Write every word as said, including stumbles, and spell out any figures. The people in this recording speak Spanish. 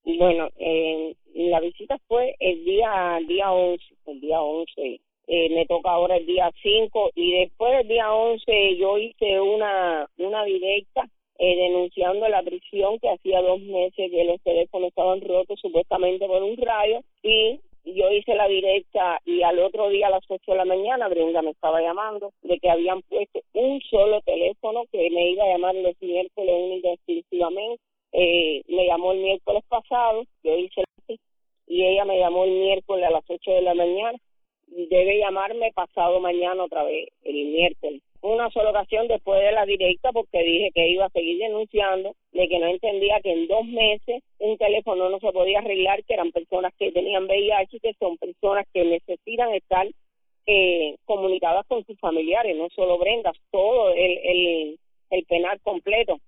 Bueno, eh, la visita fue el día día once, el día once. Eh, me toca ahora el día cinco y después del día once yo hice una una directa eh, denunciando la prisión que hacía dos meses que los teléfonos estaban rotos supuestamente por un rayo, y yo hice la directa y al otro día a las ocho de la mañana Brenda me estaba llamando de que habían puesto un solo teléfono que me iba a llamar los miércoles única y exclusivamente. Eh, me llamó el miércoles pasado, yo hice la y ella me llamó el miércoles a las ocho de la mañana. Debe llamarme pasado mañana otra vez, el miércoles. Una sola ocasión después de la directa porque dije que iba a seguir denunciando, de que no entendía que en dos meses un teléfono no se podía arreglar, que eran personas que tenían V I H y que son personas que necesitan estar eh, comunicadas con sus familiares, no solo Brenda, todo el, el, el penal completo.